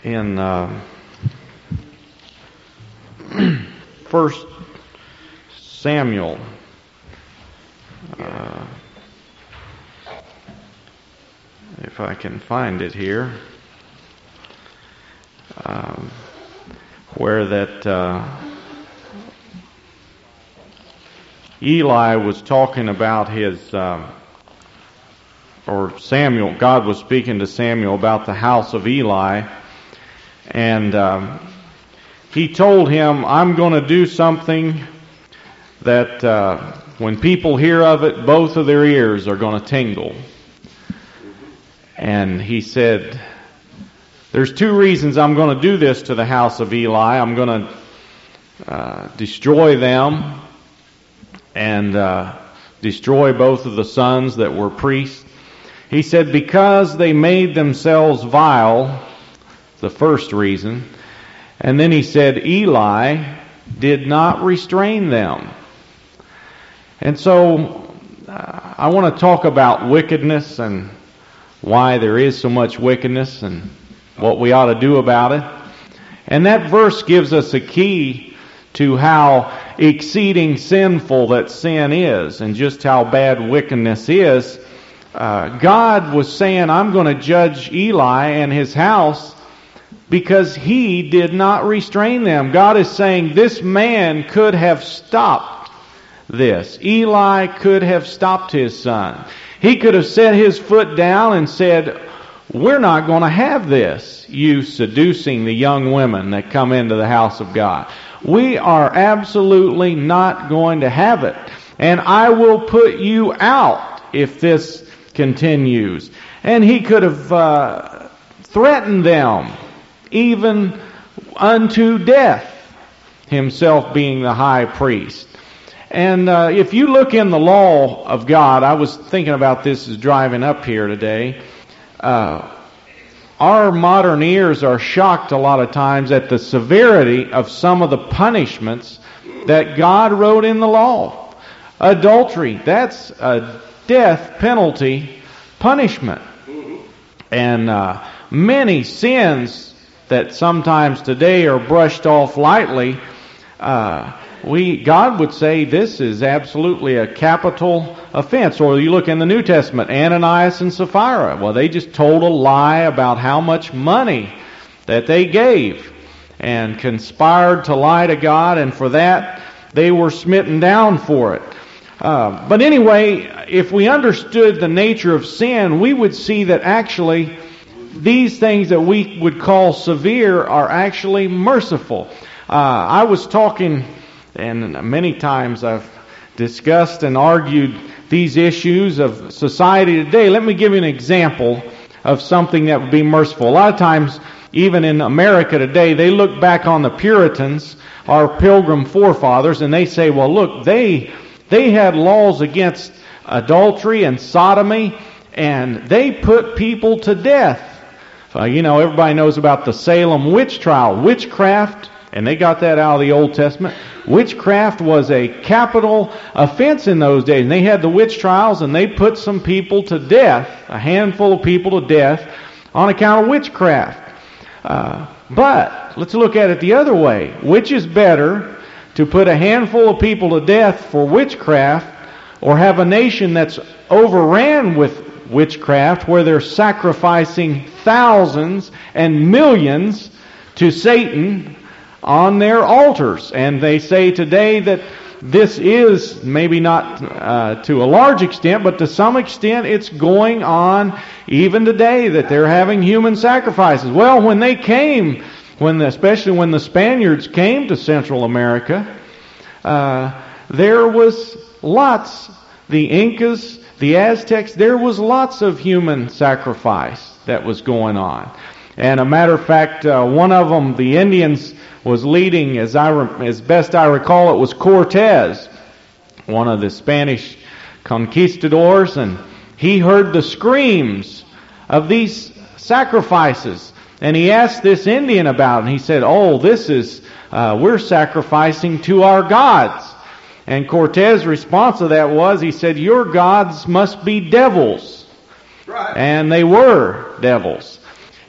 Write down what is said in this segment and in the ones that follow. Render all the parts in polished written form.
in 1 Samuel. If I can find it here, where that Eli was talking about Samuel, God was speaking to Samuel about the house of Eli, and he told him, I'm going to do something that when people hear of it, both of their ears are going to tingle. And he said, there's two reasons I'm going to do this to the house of Eli. I'm going to destroy them and destroy both of the sons that were priests. He said, because they made themselves vile, the first reason. And then he said, Eli did not restrain them. And so I want to talk about wickedness and why there is so much wickedness and what we ought to do about it. And that verse gives us a key to how exceeding sinful that sin is and just how bad wickedness is. God was saying, I'm going to judge Eli and his house because he did not restrain them. God is saying this man could have stopped this. Eli could have stopped his son. He could have set his foot down and said, we're not going to have this, you seducing the young women that come into the house of God. We are absolutely not going to have it. And I will put you out if this continues. And he could have threatened them even unto death, himself being the high priest. And if you look in the law of God, I was thinking about this as driving up here today. Our modern ears are shocked a lot of times at the severity of some of the punishments that God wrote in the law. Adultery, that's a death penalty punishment. And many sins that sometimes today are brushed off lightly, God would say this is absolutely a capital offense. Or you look in the New Testament, Ananias and Sapphira. Well, they just told a lie about how much money that they gave and conspired to lie to God, and for that they were smitten down for it. But anyway, if we understood the nature of sin, we would see that actually these things that we would call severe are actually merciful. I was talking, and many times I've discussed and argued these issues of society today. Let me give you an example of something that would be merciful. A lot of times, even in America today, they look back on the Puritans, our pilgrim forefathers, and they say, well, look, they had laws against adultery and sodomy, and they put people to death. Everybody knows about the Salem witch trial. Witchcraft, and they got that out of the Old Testament. Witchcraft was a capital offense in those days. And they had the witch trials, and they put some people to death, a handful of people to death, on account of witchcraft. But let's look at it the other way. Which is better, to put a handful of people to death for witchcraft, or have a nation that's overran with witchcraft, where they're sacrificing thousands and millions to Satan on their altars? And they say today that this is, maybe not to a large extent, but to some extent it's going on even today, that they're having human sacrifices. Well, when they came, especially when the Spaniards came to Central America, there was lots, the Incas, the Aztecs, there was lots of human sacrifice that was going on. And a matter of fact, one of them, the Indians, was leading, as best I recall, it was Cortez, one of the Spanish conquistadors, and he heard the screams of these sacrifices. And he asked this Indian about it, and he said, oh, this is, we're sacrificing to our gods. And Cortez's response to that was, he said, your gods must be devils. Right. And they were devils.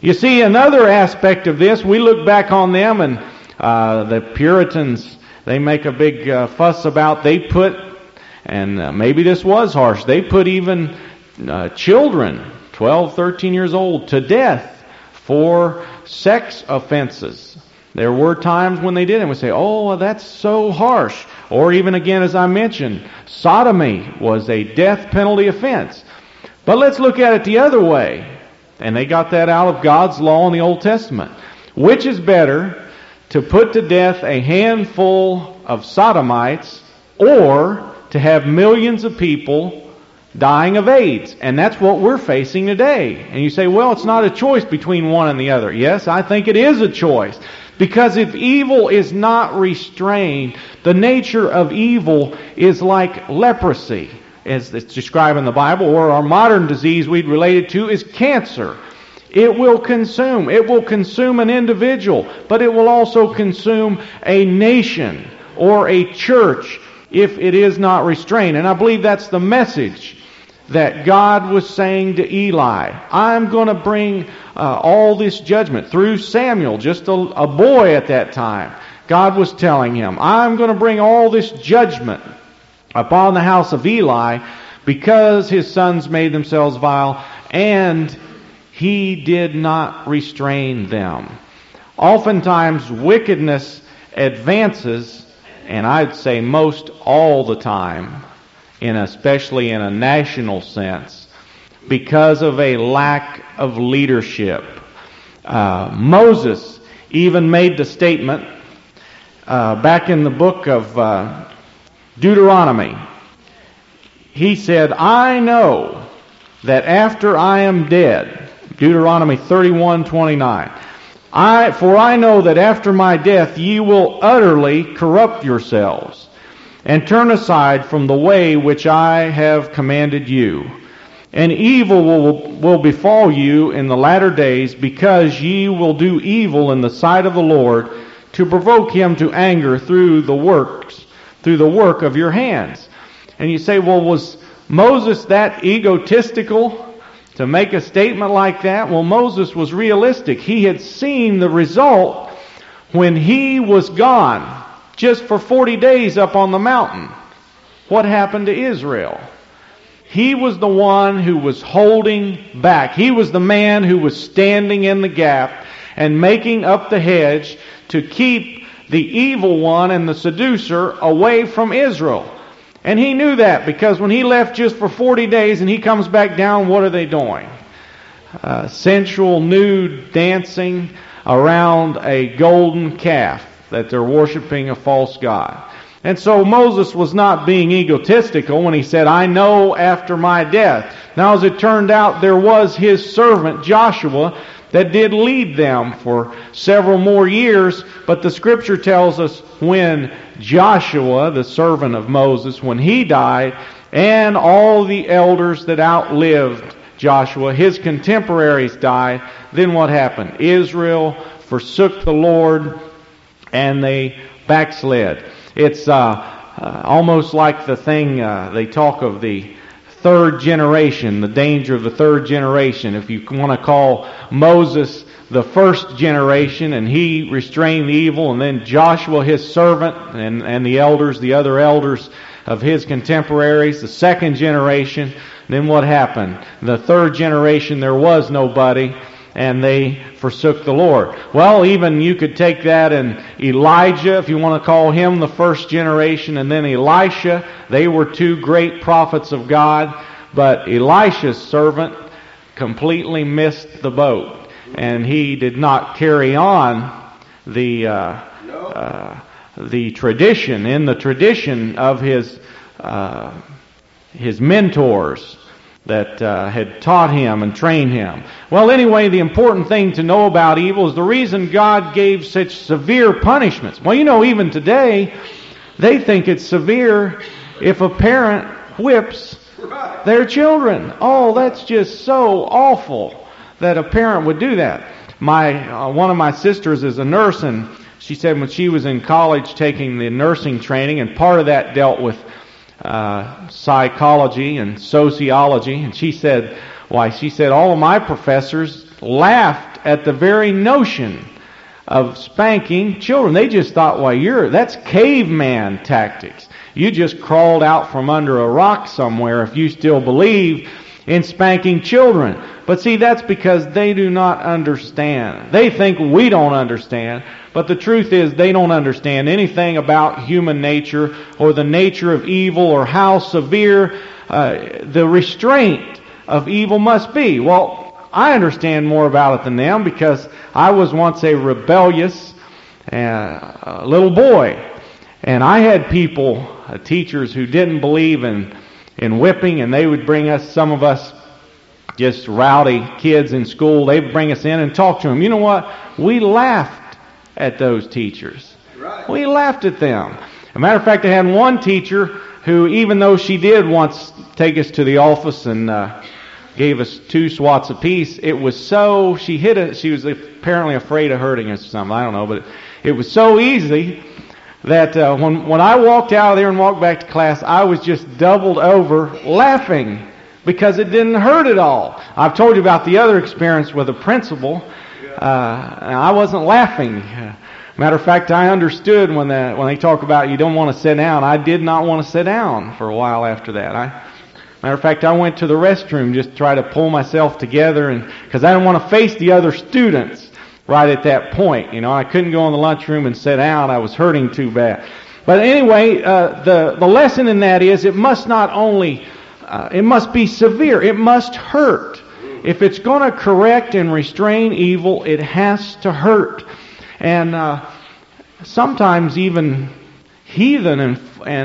You see, another aspect of this, we look back on them, and the Puritans, they make a big fuss about, they put, and maybe this was harsh, they put even children, 12, 13 years old, to death for sex offenses. There were times when they did, and we say, oh, well, that's so harsh. Or even again, as I mentioned, sodomy was a death penalty offense. But let's look at it the other way. And they got that out of God's law in the Old Testament. Which is better, to put to death a handful of sodomites, or to have millions of people dying of AIDS? And that's what we're facing today. And you say, well, it's not a choice between one and the other. Yes, I think it is a choice. Because if evil is not restrained, the nature of evil is like leprosy, as it's described in the Bible, or our modern disease we'd relate it to is cancer. It will consume. It will consume an individual, but it will also consume a nation or a church if it is not restrained. And I believe that's the message that God was saying to Eli. I'm going to bring all this judgment through Samuel, just a boy at that time. God was telling him, I'm going to bring all this judgment upon the house of Eli because his sons made themselves vile, and he did not restrain them. Oftentimes, wickedness advances, and I'd say most all the time, especially in a national sense, because of a lack of leadership. Moses even made the statement back in the book of Deuteronomy. He said, I know that after I am dead, Deuteronomy 31:29, for I know that after my death ye will utterly corrupt yourselves, and turn aside from the way which I have commanded you. And evil will befall you in the latter days, because ye will do evil in the sight of the Lord, to provoke him to anger through the work of your hands. And you say, well, was Moses that egotistical to make a statement like that? Well, Moses was realistic. He had seen the result when he was gone just for 40 days up on the mountain. What happened to Israel? He was the one who was holding back. He was the man who was standing in the gap and making up the hedge to keep the evil one and the seducer away from Israel. And he knew that, because when he left just for 40 days and he comes back down, what are they doing? Sensual, nude dancing around a golden calf that they're worshiping a false god. And so Moses was not being egotistical when he said, I know after my death. Now, as it turned out, there was his servant Joshua that did lead them for several more years, but the Scripture tells us when Joshua, the servant of Moses, when he died, and all the elders that outlived Joshua, his contemporaries died, then what happened? Israel forsook the Lord, and they backslid. It's almost like the thing they talk of the third generation, the danger of the third generation. If you want to call Moses the first generation, and he restrained the evil, and then Joshua his servant, and the elders, the other elders of his contemporaries, the second generation, then what happened? The third generation, there was nobody, and they forsook the Lord. Well, even you could take that and Elijah, if you want to call him the first generation, and then Elisha. They were two great prophets of God, but Elisha's servant completely missed the boat, and he did not carry on the tradition, in the tradition of his mentors that had taught him and trained him. Well, anyway, the important thing to know about evil is the reason God gave such severe punishments. Well, you know, even today, they think it's severe if a parent whips their children. Oh, that's just so awful that a parent would do that. One of my sisters is a nurse, and she said when she was in college taking the nursing training, and part of that dealt with psychology and sociology, and she said all of my professors laughed at the very notion of spanking children. They just thought, well, that's caveman tactics. You just crawled out from under a rock somewhere if you still believe in spanking children. But see, that's because they do not understand. They think we don't understand, but the truth is they don't understand anything about human nature or the nature of evil or how severe the restraint of evil must be. Well, I understand more about it than them because I was once a rebellious little boy. And I had people, teachers, who didn't believe in whipping, and they would bring us, some of us, just rowdy kids in school, they would bring us in and talk to them. You know what? We laughed at those teachers. Right. We laughed at them. As a matter of fact, I had one teacher who, even though she did once take us to the office and gave us 2 swats apiece, it was so, she was apparently afraid of hurting us or something, I don't know, but it was so easy that when I walked out of there and walked back to class, I was just doubled over laughing because it didn't hurt at all. I've told you about the other experience with a principal. And I wasn't laughing. Matter of fact, I understood when they talk about you don't want to sit down. I did not want to sit down for a while after that. Matter of fact, I went to the restroom just to try to pull myself together, and because I didn't want to face the other students right at that point. You know, I couldn't go in the lunchroom and sit down. I was hurting too bad. But anyway, the lesson in that is it must not only, it must be severe. It must hurt. If it's going to correct and restrain evil, it has to hurt. And sometimes even heathen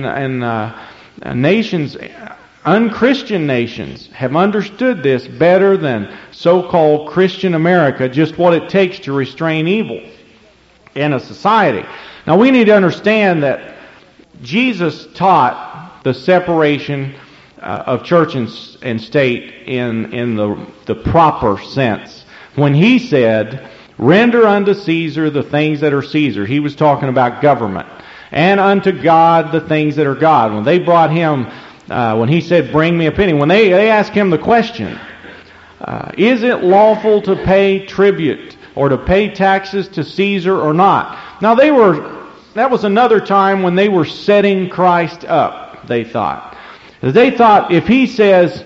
and nations, unchristian nations, have understood this better than so-called Christian America, just what it takes to restrain evil in a society. Now we need to understand that Jesus taught the separation of church and state in the proper sense. When he said, "Render unto Caesar the things that are Caesar," he was talking about government. "And unto God the things that are God." When they brought him, when he said, "Bring me a penny," when they asked him the question, is it lawful to pay tribute or to pay taxes to Caesar or not? Now that was another time when they were setting Christ up, they thought. They thought if he says,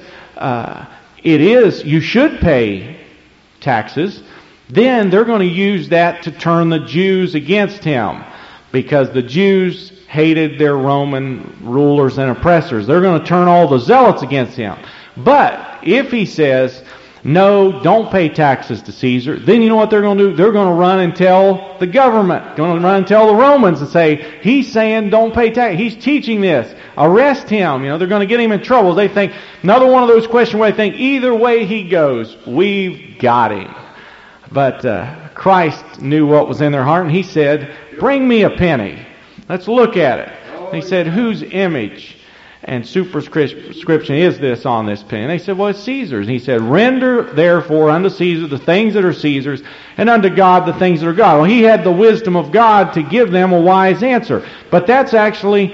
you should pay taxes, then they're going to use that to turn the Jews against him, because the Jews hated their Roman rulers and oppressors. They're going to turn all the zealots against him. But if he says, "No, don't pay taxes to Caesar," then you know what they're going to do? They're going to run and tell the government, going to run and tell the Romans and say, "He's saying don't pay tax. He's teaching this. Arrest him." You know, they're going to get him in trouble. They think, another one of those questions where they think, either way he goes, we've got him. But Christ knew what was in their heart, and he said, "Bring me a penny. Let's look at it." And he said, "Whose image and superscription is this on this penny?" And they said, "Well, it's Caesar's." And he said, "Render therefore unto Caesar the things that are Caesar's, and unto God the things that are God." Well, he had the wisdom of God to give them a wise answer. But that's actually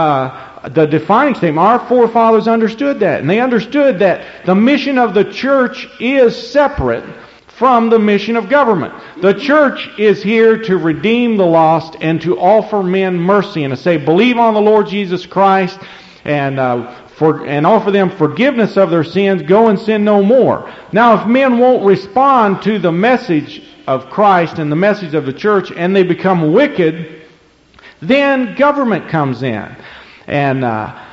the defining statement. Our forefathers understood that. And they understood that the mission of the church is separate from the mission of government. The church is here to redeem the lost and to offer men mercy and to say, believe on the Lord Jesus Christ and offer them forgiveness of their sins, go and sin no more. Now, if men won't respond to the message of Christ and the message of the church, and they become wicked, then government comes in. And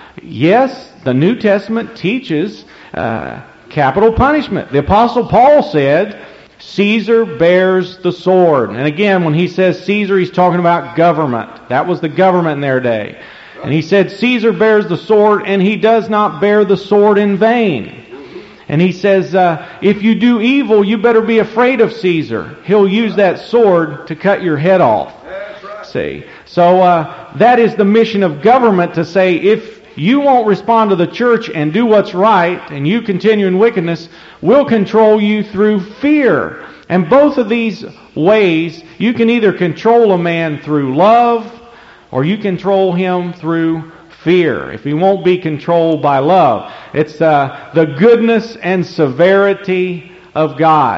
yes, the New Testament teaches capital punishment. The Apostle Paul said, "Caesar bears the sword." And again, when he says Caesar, he's talking about government. That was the government in their day. And he said, "Caesar bears the sword, and he does not bear the sword in vain." And he says, if you do evil, you better be afraid of Caesar. He'll use that sword to cut your head off. See? So that is the mission of government, to say, if you won't respond to the church and do what's right, and you continue in wickedness, we'll control you through fear. And both of these ways, you can either control a man through love, or you control him through fear. If he won't be controlled by love, it's the goodness and severity of God.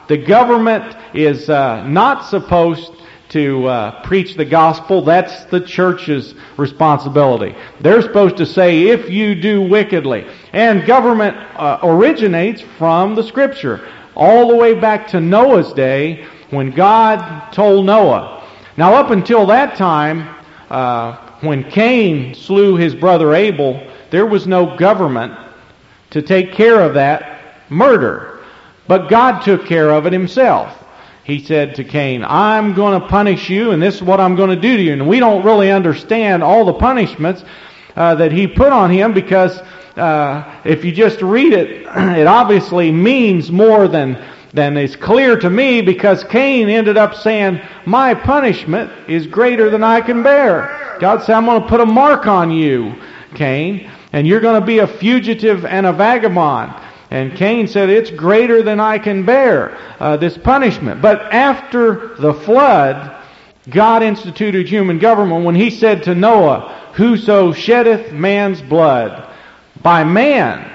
The government is not supposed to preach the gospel. That's the church's responsibility. They're supposed to say, if you do wickedly. And government originates from the Scripture, all the way back to Noah's day, when God told Noah. Now, up until that time, when Cain slew his brother Abel, there was no government to take care of that murder. But God took care of it himself. He said to Cain, I'm going to punish you, and this is what I'm going to do to you. And we don't really understand all the punishments that he put on him, because if you just read it, it obviously means more than is clear to me, because Cain ended up saying, my punishment is greater than I can bear. God said, I'm going to put a mark on you, Cain, and you're going to be a fugitive and a vagabond. And Cain said, it's greater than I can bear, this punishment. But after the flood, God instituted human government when He said to Noah, whoso sheddeth man's blood, by man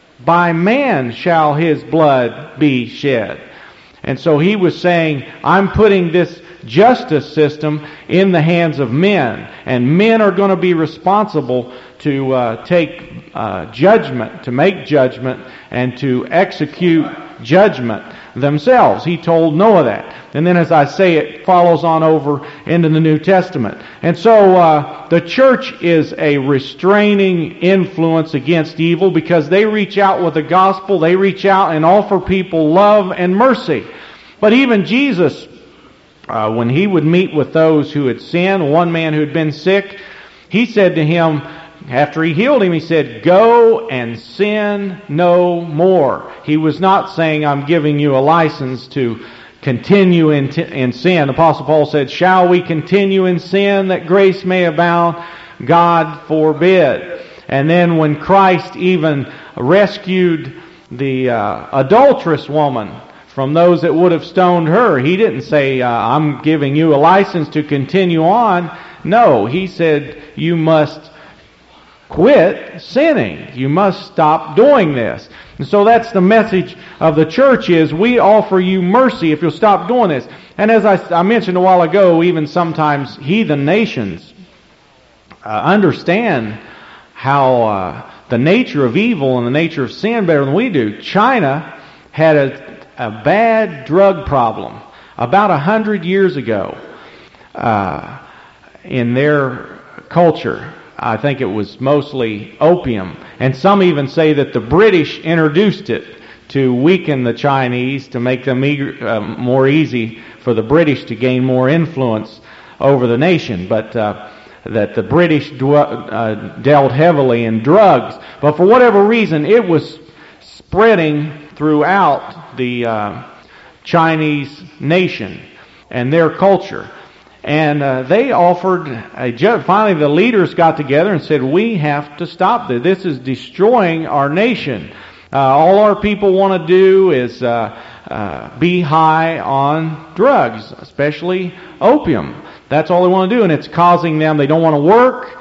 shall his blood be shed. And so He was saying, I'm putting this justice system in the hands of men, and men are going to be responsible to take judgment, to make judgment, and to execute judgment themselves. He told Noah that. And then, as I say, it follows on over into the New Testament. And so the church is a restraining influence against evil, because they reach out with the gospel. They reach out and offer people love and mercy. But even Jesus, when He would meet with those who had sinned, one man who had been sick, He said to him, after He healed him, He said, go and sin no more. He was not saying, I'm giving you a license to continue in sin. The Apostle Paul said, shall we continue in sin that grace may abound? God forbid. And then when Christ even rescued the adulterous woman from those that would have stoned her, He didn't say, I'm giving you a license to continue on. No, He said, you must quit sinning. You must stop doing this. And so that's the message of the church, is we offer you mercy if you'll stop doing this. And as I mentioned a while ago, even sometimes heathen nations understand how the nature of evil and the nature of sin better than we do. China had a bad drug problem about 100 years ago in their culture. I think it was mostly opium. And some even say that the British introduced it to weaken the Chinese, to make them more easy for the British to gain more influence over the nation. But that the British dealt heavily in drugs. But for whatever reason, it was spreading throughout the Chinese nation and their culture. And they offered finally the leaders got together and said, we have to stop this. This is destroying our nation. All our people want to do is be high on drugs, especially opium. That's all they want to do, and it's causing them, they don't want to work.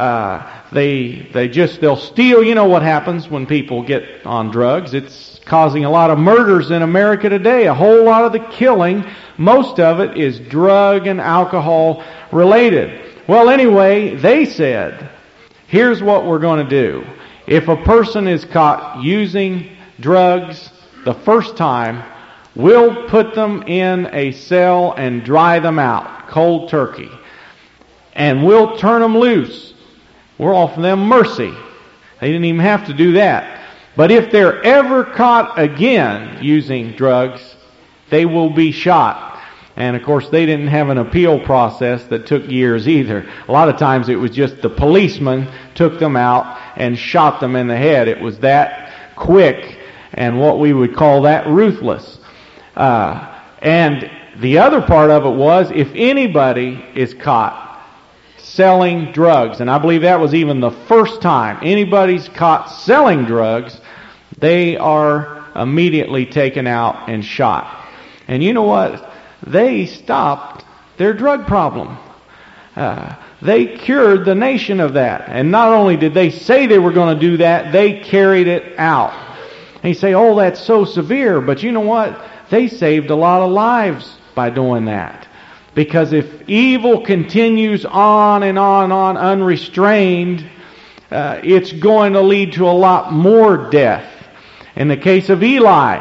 They'll steal. You know what happens when people get on drugs. It's causing a lot of murders in America today. A whole lot of the killing, most of it is drug and alcohol related. Well, anyway, they said, here's what we're going to do. If a person is caught using drugs the first time, we'll put them in a cell and dry them out, cold turkey. And we'll turn them loose. We're offering them mercy. They didn't even have to do that. But if they're ever caught again using drugs, they will be shot. And of course, they didn't have an appeal process that took years either. A lot of times it was just the policeman took them out and shot them in the head. It was that quick, and what we would call that ruthless. And the other part of it was, if anybody is caught selling drugs, and I believe that was even the first time anybody's caught selling drugs, they are immediately taken out and shot. And you know what? They stopped their drug problem. They cured the nation of that. And not only did they say they were going to do that, they carried it out. And you say, oh, that's so severe. But you know what? they saved a lot of lives by doing that. Because if evil continues on and on and on unrestrained, it's going to lead to a lot more death. In the case of Eli,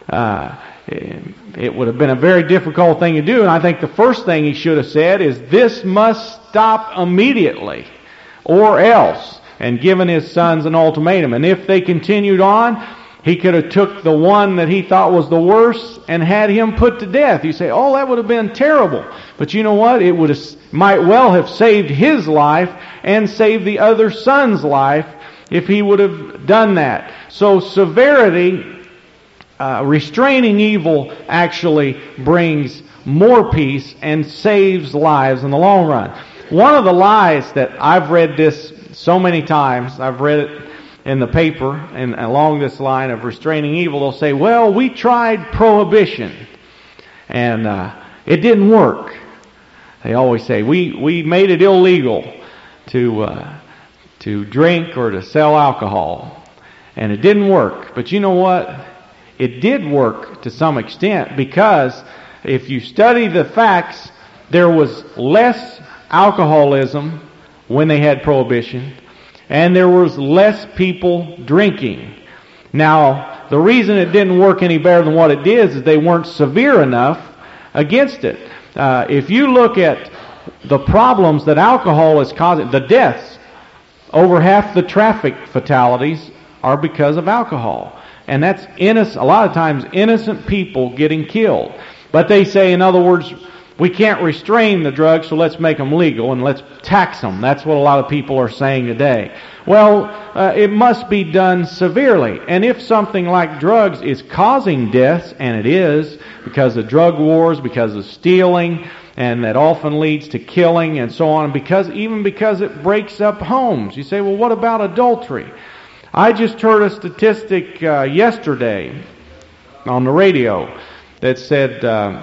it would have been a very difficult thing to do, and I think the first thing he should have said is, this must stop immediately, or else, and given his sons an ultimatum. And if they continued on, he could have took the one that he thought was the worst and had him put to death. You say, oh, that would have been terrible. But you know what? It would have, might well have saved his life and saved the other son's life if he would have done that. So severity, restraining evil, actually brings more peace and saves lives in the long run. One of the lies that I've read this so many times, I've read it in the paper, and along this line of restraining evil, they'll say, well, we tried prohibition, and it didn't work. They always say, we made it illegal to drink or to sell alcohol, and it didn't work. But you know what? It did work to some extent, because if you study the facts, there was less alcoholism when they had prohibition, and there was less people drinking. Now, the reason it didn't work any better than what it did is they weren't severe enough against it. If you look at the problems that alcohol is causing, the deaths, over half the traffic fatalities are because of alcohol. And that's innocent, a lot of times innocent people getting killed. But they say, in other words, we can't restrain the drugs, so let's make them legal and let's tax them. That's what a lot of people are saying today. Well, it must be done severely. And if something like drugs is causing deaths, and it is, because of drug wars, because of stealing, and that often leads to killing and so on, even because it breaks up homes. You say, well, what about adultery? I just heard a statistic yesterday on the radio that said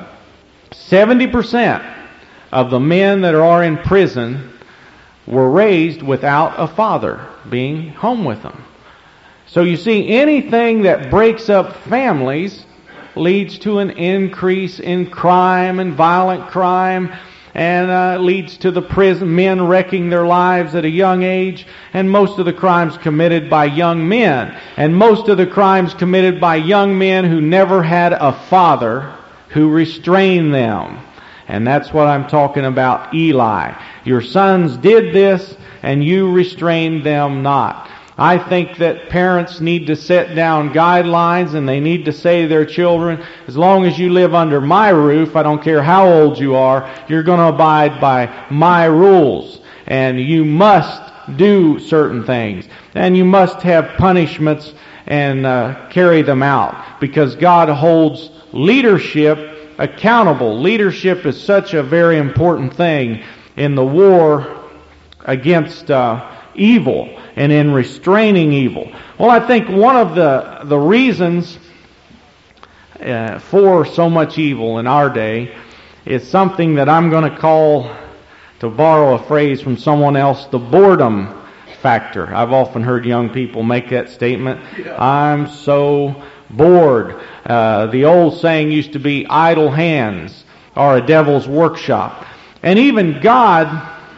70% of the men that are in prison were raised without a father being home with them. So you see, anything that breaks up families leads to an increase in crime and violent crime, and leads to the prison men wrecking their lives at a young age, and most of the crimes committed by young men, and most of the crimes committed by young men who never had a father who restrained them. And that's what I'm talking about, Eli. Your sons did this, and you restrained them not. I think that parents need to set down guidelines, and they need to say to their children, as long as you live under my roof, I don't care how old you are, you're going to abide by my rules. And you must do certain things. And you must have punishments and carry them out. Because God holds leadership accountable. Leadership is such a very important thing in the war against evil and in restraining evil. Well, I think one of the reasons for so much evil in our day is something that I'm going to call, to borrow a phrase from someone else, the boredom factor. I've often heard young people make that statement. I'm so bored. The old saying used to be, idle hands are a devil's workshop. And even God,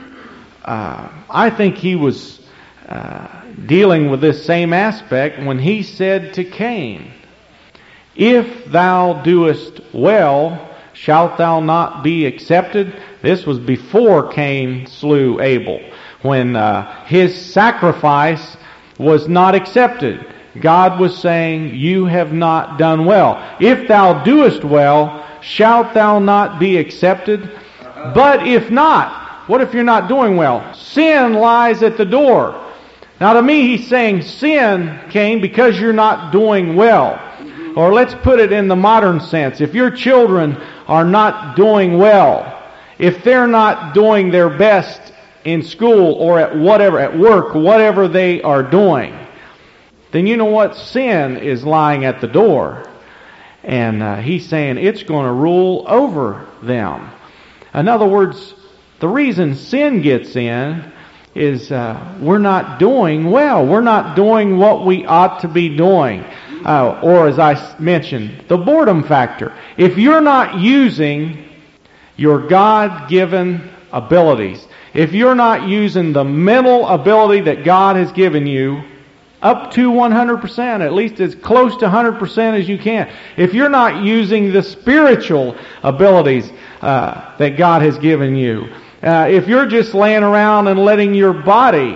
I think he was dealing with this same aspect when he said to Cain, if thou doest well, shalt thou not be accepted? This was before Cain slew Abel, when his sacrifice was not accepted. God was saying, you have not done well. If thou doest well, shalt thou not be accepted? But if not, what if you're not doing well? Sin lies at the door. Now to me, he's saying sin, Cain, because you're not doing well. Or let's put it in the modern sense. If your children are not doing well, if they're not doing their best in school or at work, whatever they are doing, then you know what? Sin is lying at the door. And he's saying it's going to rule over them. In other words, the reason sin gets in is we're not doing well. We're not doing what we ought to be doing. Or as I mentioned, the boredom factor. If you're not using your God-given abilities, if you're not using the mental ability that God has given you up to 100%, at least as close to 100% as you can, if you're not using the spiritual abilities that God has given you, if you're just laying around and letting your body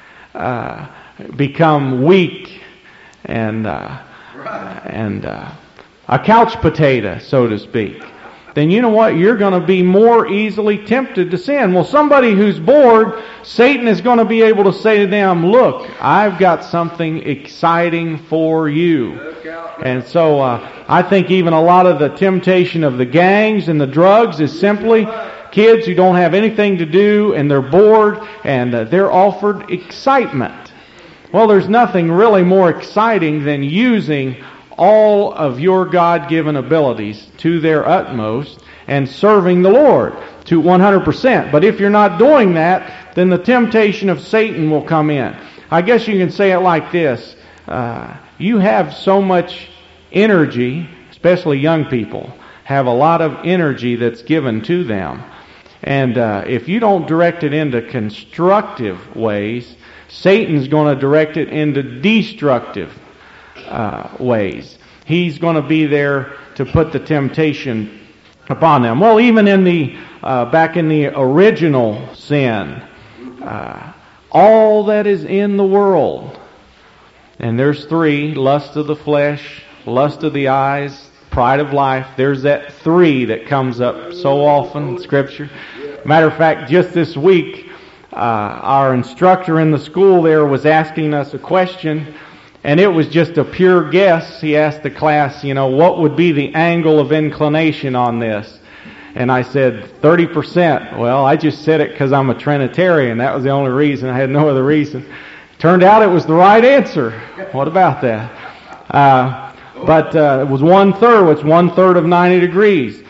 become weak and a couch potato, so to speak, then you know what? You're going to be more easily tempted to sin. Well, somebody who's bored, Satan is going to be able to say to them, look, I've got something exciting for you. And so I think even a lot of the temptation of the gangs and the drugs is simply kids who don't have anything to do and they're bored and they're offered excitement. Well, there's nothing really more exciting than using all of your God-given abilities to their utmost and serving the Lord to 100%. But if you're not doing that, then the temptation of Satan will come in. I guess you can say it like this. You have so much energy, especially young people, have a lot of energy that's given to them. And if you don't direct it into constructive ways, Satan's going to direct it into destructive ways. He's going to be there to put the temptation upon them. Well, even in the back in the original sin, all that is in the world, and there's three: lust of the flesh, lust of the eyes, pride of life. There's that three that comes up so often in Scripture. Matter of fact, just this week, our instructor in the school there was asking us a question, and it was just a pure guess. He asked the class, what would be the angle of inclination on this? And I said, 30%. Well, I just said it because I'm a Trinitarian. That was the only reason. I had no other reason. Turned out it was the right answer. What about that? But it was 1/3, which 1/3 of 90 degrees.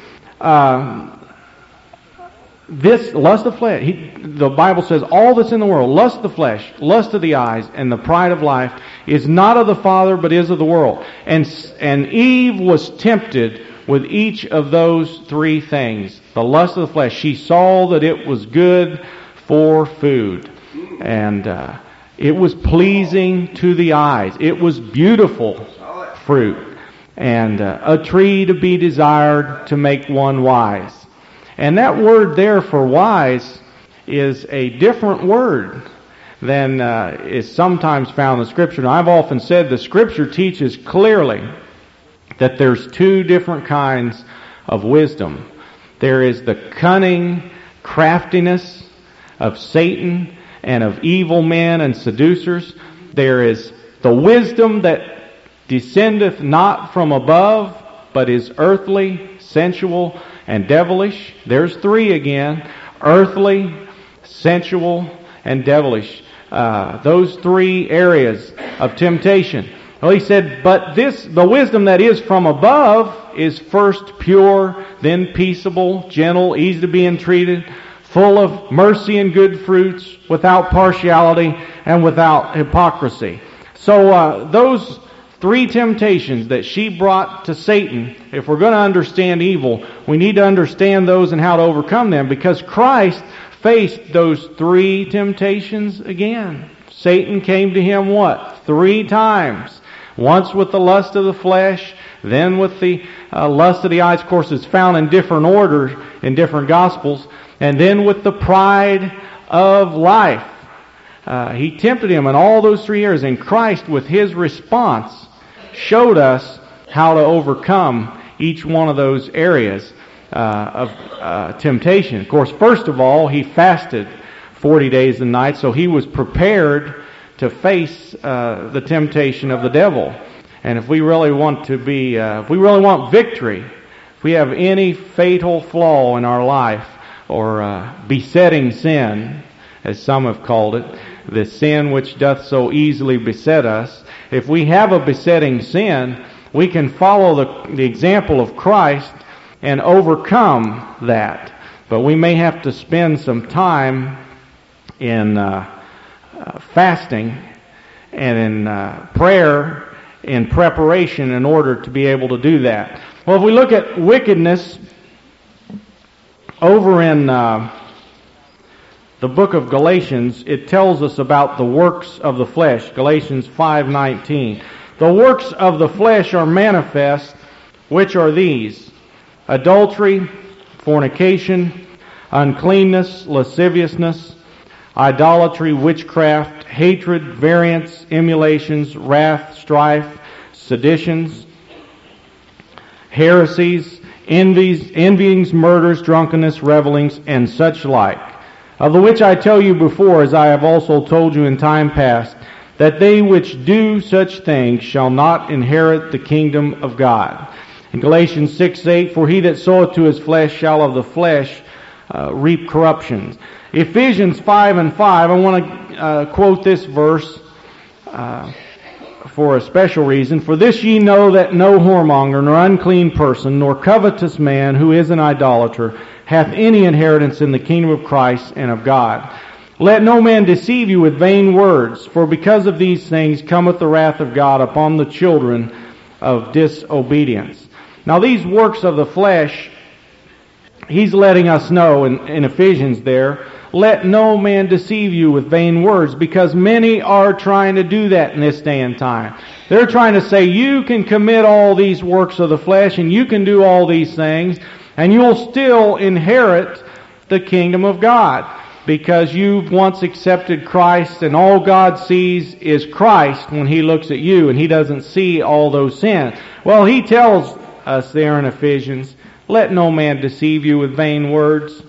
This lust of flesh, the Bible says all that's in the world, lust of the flesh, lust of the eyes, and the pride of life, is not of the Father, but is of the world. And Eve was tempted with each of those three things. The lust of the flesh, she saw that it was good for food. And it was pleasing to the eyes. It was beautiful fruit. And a tree to be desired to make one wise. And that word there for wise is a different word than is sometimes found in the Scripture. Now, I've often said the Scripture teaches clearly that there's two different kinds of wisdom. There is the cunning craftiness of Satan and of evil men and seducers. There is the wisdom that descendeth not from above, but is earthly, sensual, and devilish. There's three again: earthly, sensual, and devilish. Those three areas of temptation. Well, he said, but the wisdom that is from above is first pure, then peaceable, gentle, easy to be entreated, full of mercy and good fruits, without partiality and without hypocrisy. So those three temptations that she brought to Satan, if we're going to understand evil, we need to understand those and how to overcome them, because Christ faced those three temptations again. Satan came to him what? 3 times. Once with the lust of the flesh, then with the lust of the eyes. Of course, it's found in different orders in different Gospels. And then with the pride of life. He tempted him in all those 3 areas. And Christ, with His response, showed us how to overcome each one of those areas of temptation. Of course, first of all, He fasted 40 days and nights, so He was prepared to face the temptation of the devil. And if we really want to be, if we really want victory, if we have any fatal flaw in our life, or besetting sin, as some have called it, the sin which doth so easily beset us, if we have a besetting sin, we can follow the example of Christ and overcome that. But we may have to spend some time in fasting and in prayer in preparation in order to be able to do that. Well, if we look at wickedness over in the book of Galatians, it tells us about the works of the flesh. Galatians 5:19. The works of the flesh are manifest, which are these: adultery, fornication, uncleanness, lasciviousness, idolatry, witchcraft, hatred, variance, emulations, wrath, strife, seditions, heresies, envyings, murders, drunkenness, revelings, and such like, of the which I tell you before, as I have also told you in time past, that they which do such things shall not inherit the kingdom of God. In Galatians 6:8, for he that soweth to his flesh shall of the flesh reap corruption. Ephesians 5:5, I want to quote this verse for a special reason. For this ye know that no whoremonger, nor unclean person, nor covetous man who is an idolater, hath any inheritance in the kingdom of Christ and of God. Let no man deceive you with vain words, for because of these things cometh the wrath of God upon the children of disobedience. Now these works of the flesh, he's letting us know in Ephesians there, let no man deceive you with vain words, because many are trying to do that in this day and time. They're trying to say you can commit all these works of the flesh and you can do all these things and you'll still inherit the kingdom of God, because you've once accepted Christ and all God sees is Christ when He looks at you, and He doesn't see all those sins. Well, He tells us there in Ephesians, let no man deceive you with vain words.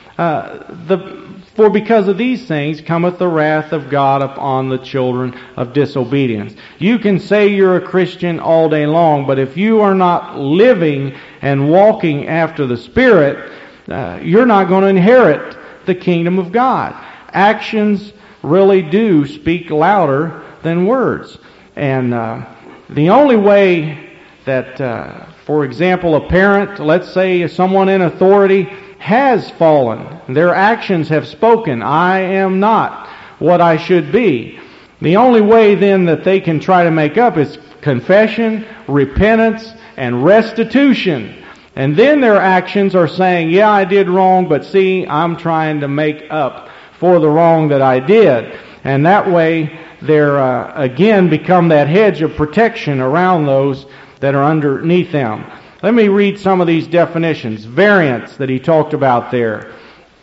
For because of these things cometh the wrath of God upon the children of disobedience. You can say you're a Christian all day long, but if you are not living and walking after the Spirit, you're not going to inherit the kingdom of God. Actions really do speak louder than words. And the only way that, for example, a parent, let's say someone in authority, has fallen, their actions have spoken, I am not what I should be. The only way then that they can try to make up is confession, repentance, and restitution. And then their actions are saying, yeah, I did wrong, but see, I'm trying to make up for the wrong that I did. And that way, they're again become that hedge of protection around those that are underneath them. Let me read some of these definitions. Variance that he talked about there.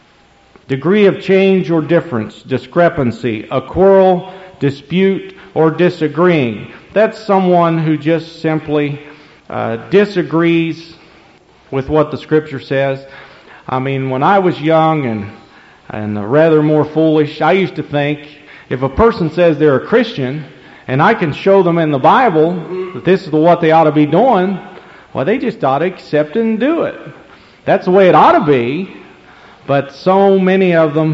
Degree of change or difference, discrepancy, a quarrel, dispute, or disagreeing. That's someone who just simply disagrees with what the Scripture says. I mean, when I was young and rather more foolish, I used to think if a person says they're a Christian and I can show them in the Bible that this is what they ought to be doing, well, they just ought to accept it and do it. That's the way it ought to be, but so many of them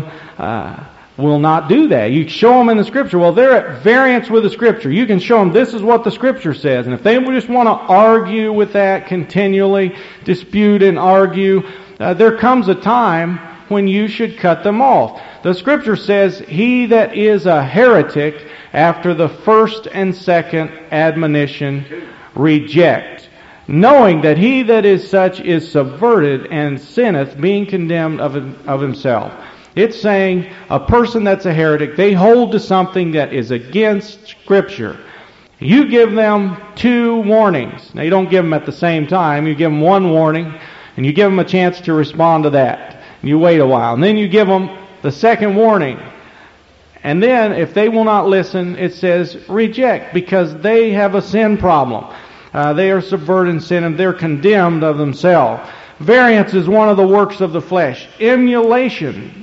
will not do that. You show them in the Scripture, well, they're at variance with the Scripture. You can show them this is what the Scripture says, and if they just want to argue with that continually, dispute and argue, there comes a time when you should cut them off. The Scripture says, he that is a heretic after the first and second admonition reject, knowing that he that is such is subverted and sinneth, being condemned of himself. It's saying a person that's a heretic, they hold to something that is against Scripture. You give them 2 warnings. Now you don't give them at the same time. You give them 1 warning, and you give them a chance to respond to that. And you wait a while. And then you give them the second warning. And then if they will not listen, it says reject, because they have a sin problem. They are subverted in sin and they're condemned of themselves. Variance is one of the works of the flesh. Emulation,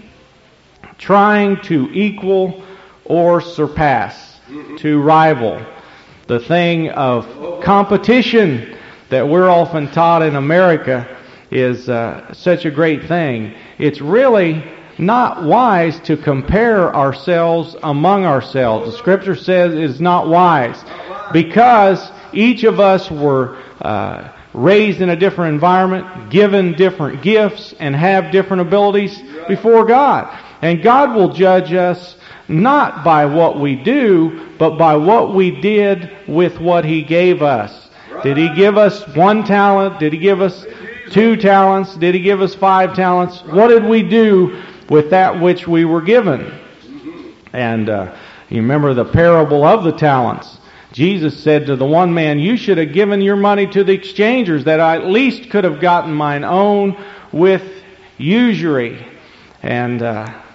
trying to equal or surpass, to rival. The thing of competition that we're often taught in America is such a great thing. It's really not wise to compare ourselves among ourselves. The Scripture says it is not wise, because each of us were raised in a different environment, given different gifts, and have different abilities before God. And God will judge us not by what we do, but by what we did with what He gave us. Did He give us 1 talent? Did He give us 2 talents? Did He give us 5 talents? What did we do with that which we were given? And you remember the parable of the talents. Jesus said to the one man, "You should have given your money to the exchangers, that I at least could have gotten mine own with usury." And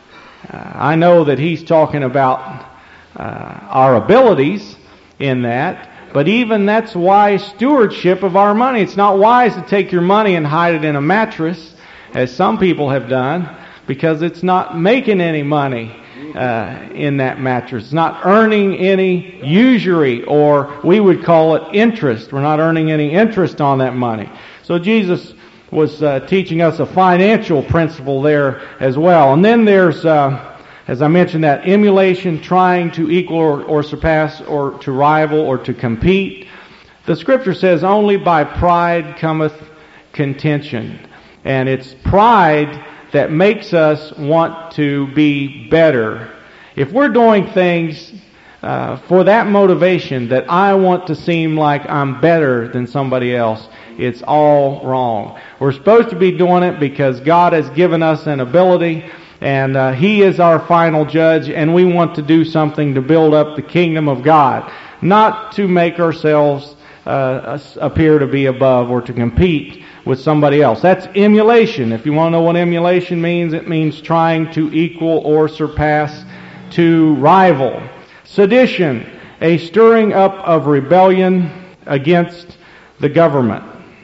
I know that he's talking about our abilities in that, but even that's wise stewardship of our money. It's not wise to take your money and hide it in a mattress, as some people have done, because it's not making any money in that mattress. It's not earning any usury, or we would call it interest. We're not earning any interest on that money. So Jesus was teaching us a financial principle there as well. And then there's, as I mentioned, that emulation, trying to equal or surpass, or to rival, or to compete. The Scripture says, "Only by pride cometh contention." And it's pride that makes us want to be better. If we're doing things for that motivation, that I want to seem like I'm better than somebody else, it's all wrong. We're supposed to be doing it because God has given us an ability, and He is our final judge, and we want to do something to build up the kingdom of God, not to make ourselves appear to be above or to compete with somebody else. That's emulation. If you want to know what emulation means, it means trying to equal or surpass, to rival. Sedition, a stirring up of rebellion against the government.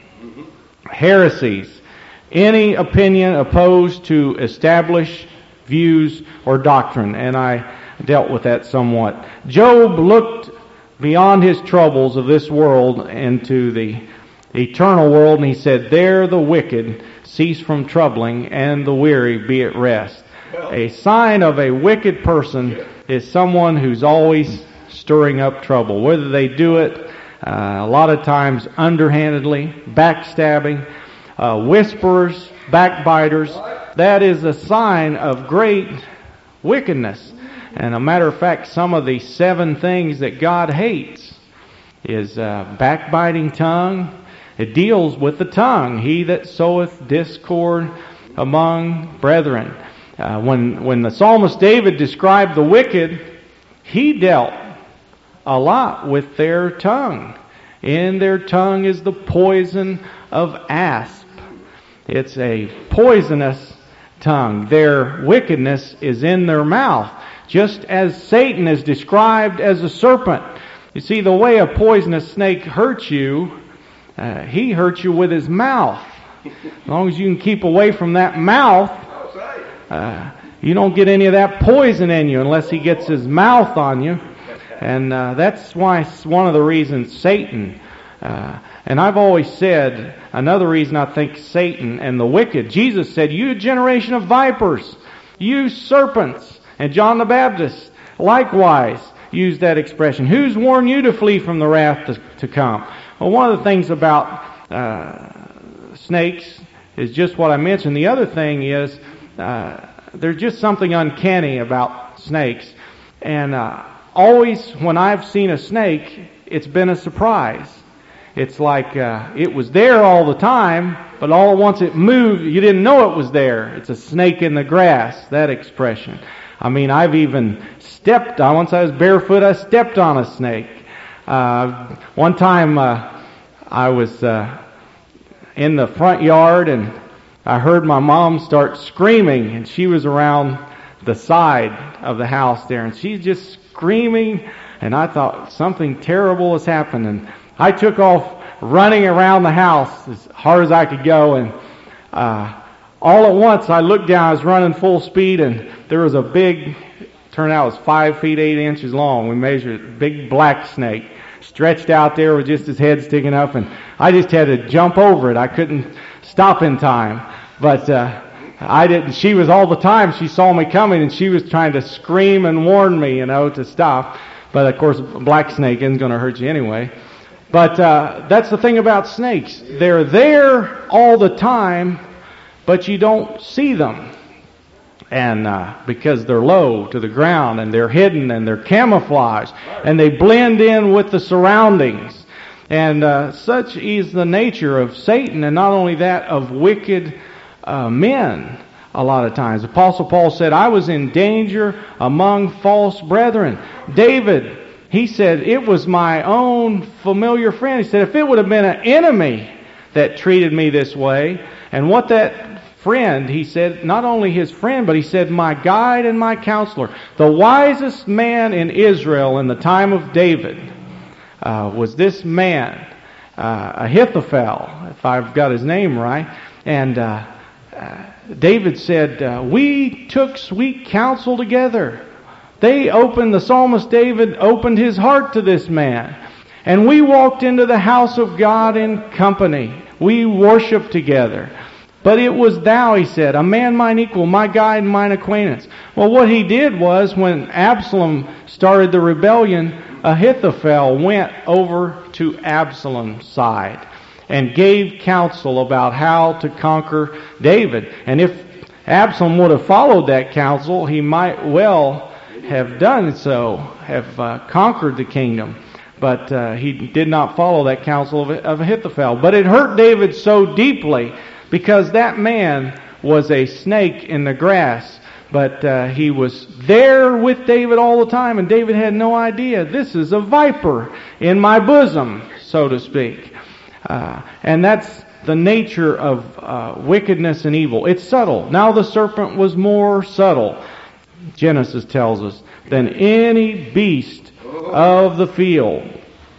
Heresies, any opinion opposed to established views or doctrine. And I dealt with that somewhat. Job looked beyond his troubles of this world into the eternal world, and he said, "There the wicked cease from troubling, and the weary be at rest." A sign of a wicked person is someone who's always stirring up trouble, whether they do it a lot of times underhandedly, backstabbing, whisperers, backbiters. That is a sign of great wickedness. And a matter of fact, some of the 7 things that God hates is backbiting tongue. It deals with the tongue. He that soweth discord among brethren. When the psalmist David described the wicked, he dealt a lot with their tongue. In their tongue is the poison of asp. It's a poisonous tongue. Their wickedness is in their mouth, just as Satan is described as a serpent. You see, the way a poisonous snake hurts you, he hurts you with his mouth. As long as you can keep away from that mouth, you don't get any of that poison in you unless he gets his mouth on you. And that's why one of the reasons Satan, and I've always said, another reason I think Satan and the wicked, Jesus said, "You generation of vipers, you serpents." And John the Baptist likewise used that expression. "Who's warned you to flee from the wrath to come?" Well, one of the things about snakes is just what I mentioned. The other thing is there's just something uncanny about snakes. And always when I've seen a snake, it's been a surprise. It's like it was there all the time, but all at once it moved. You didn't know it was there. It's a snake in the grass, that expression. I mean, I've even stepped on, once I was barefoot, I stepped on a snake. One time I was in the front yard, and I heard my mom start screaming, and she was around the side of the house there, and she's just screaming, and I thought something terrible has happened, and I took off running around the house as hard as I could go, and all at once I looked down. I was running full speed, and there was a big, turned out it was 5 feet 8 inches long. We measured it, big black snake stretched out there with just his head sticking up, and I just had to jump over it. I couldn't stop in time, but I didn't. She was all the time. She saw me coming, and she was trying to scream and warn me, to stop. But of course, a black snake isn't going to hurt you anyway. But that's the thing about snakes. They're there all the time, but you don't see them. And because they're low to the ground, and they're hidden, and they're camouflaged, and they blend in with the surroundings. And such is the nature of Satan, and not only that, of wicked men a lot of times. Apostle Paul said, I was in danger among false brethren. David, he said, it was my own familiar friend. He said, if it would have been an enemy that treated me this way, and what that friend, he said, not only his friend, but he said, my guide and my counselor, the wisest man in Israel in the time of David, was this man, Ahithophel, if I've got his name right. And David said, we took sweet counsel together. The psalmist David opened his heart to this man. And we walked into the house of God in company. We worshiped together. But it was thou, he said, a man mine equal, my guide and mine acquaintance. Well, what he did was, when Absalom started the rebellion, Ahithophel went over to Absalom's side and gave counsel about how to conquer David. And if Absalom would have followed that counsel, he might well have done so, have conquered the kingdom. But he did not follow that counsel of Ahithophel. But it hurt David so deeply, because that man was a snake in the grass. But he was there with David all the time, and David had no idea. This is a viper in my bosom, so to speak. And that's the nature of wickedness and evil. It's subtle. Now the serpent was more subtle, Genesis tells us, than any beast of the field.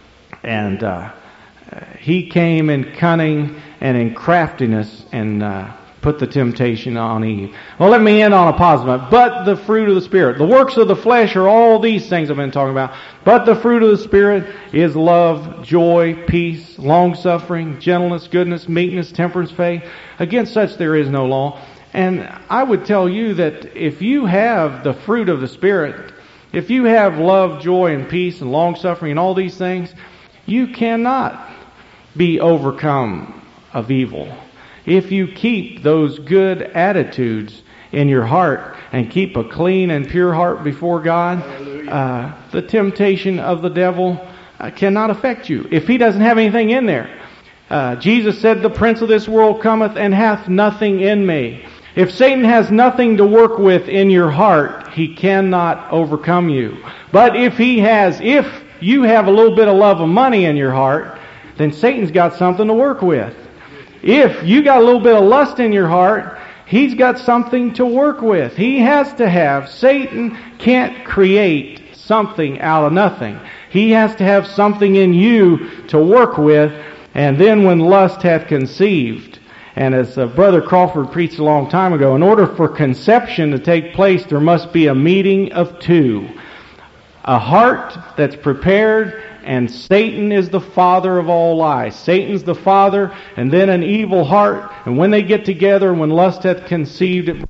And he came in cunning and in craftiness and put the temptation on Eve. Well, let me end on a positive. But the fruit of the Spirit. The works of the flesh are all these things I've been talking about. But the fruit of the Spirit is love, joy, peace, long-suffering, gentleness, goodness, meekness, temperance, faith. Against such there is no law. And I would tell you that if you have the fruit of the Spirit, if you have love, joy, and peace, and long-suffering, and all these things, you cannot be overcome of evil. If you keep those good attitudes in your heart and keep a clean and pure heart before God, the temptation of the devil cannot affect you if he doesn't have anything in there. Jesus said, the prince of this world cometh and hath nothing in me. If Satan has nothing to work with in your heart, he cannot overcome you. But if you have a little bit of love of money in your heart, then Satan's got something to work with. If you got a little bit of lust in your heart, he's got something to work with. He has to have. Satan can't create something out of nothing. He has to have something in you to work with. And then when lust hath conceived, and as Brother Crawford preached a long time ago, in order for conception to take place, there must be a meeting of two. A heart that's prepared, and Satan is the father of all lies. Satan's the father, and then an evil heart. And when they get together, when lust hath conceived, it